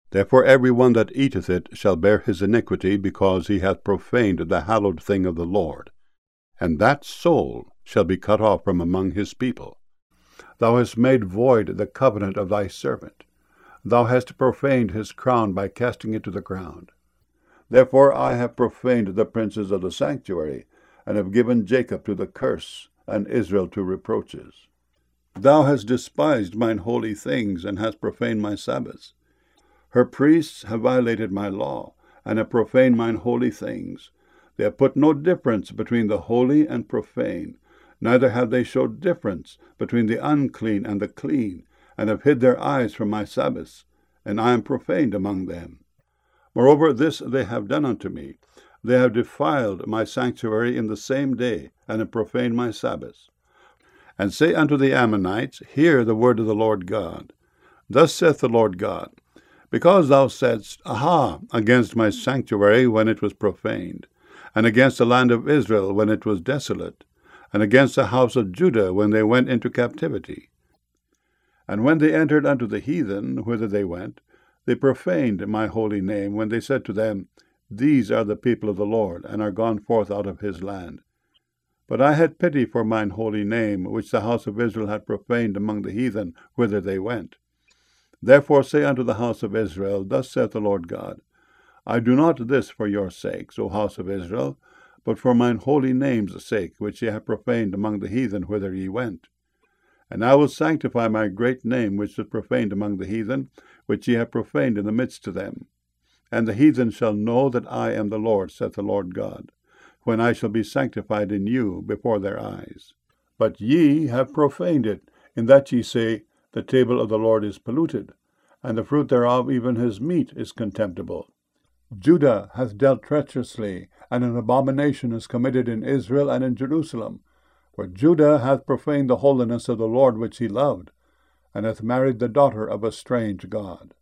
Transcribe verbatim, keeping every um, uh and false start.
Therefore every one that eateth it shall bear his iniquity, because he hath profaned the hallowed thing of the Lord. And that soul shall be cut off from among his people. Thou hast made void the covenant of thy servant. Thou hast profaned his crown by casting it to the ground. Therefore I have profaned the princes of the sanctuary, and have given Jacob to the curse, and Israel to reproaches. Thou hast despised mine holy things, and hast profaned my Sabbaths. Her priests have violated my law, and have profaned mine holy things. They have put no difference between the holy and profane, neither have they showed difference between the unclean and the clean, and have hid their eyes from my Sabbaths, and I am profaned among them. Moreover, this they have done unto me. They have defiled my sanctuary in the same day, and have profaned my Sabbaths. And say unto the Ammonites, Hear the word of the Lord God. Thus saith the Lord God, Because thou saidst, Aha, against my sanctuary when it was profaned, and against the land of Israel when it was desolate, and against the house of Judah when they went into captivity. And when they entered unto the heathen, whither they went, they profaned my holy name, when they said to them, These are the people of the Lord, and are gone forth out of his land. But I had pity for mine holy name, which the house of Israel had profaned among the heathen, whither they went. Therefore say unto the house of Israel, Thus saith the Lord God, I do not this for your sakes, O house of Israel, but for mine holy name's sake, which ye have profaned among the heathen whither ye went. And I will sanctify my great name, which is profaned among the heathen, which ye have profaned in the midst of them. And the heathen shall know that I am the Lord, saith the Lord God, when I shall be sanctified in you before their eyes. But ye have profaned it, in that ye say, The table of the Lord is polluted, and the fruit thereof, even his meat, is contemptible. Judah hath dealt treacherously, and an abomination is committed in Israel and in Jerusalem. For Judah hath profaned the holiness of the Lord which he loved, and hath married the daughter of a strange god.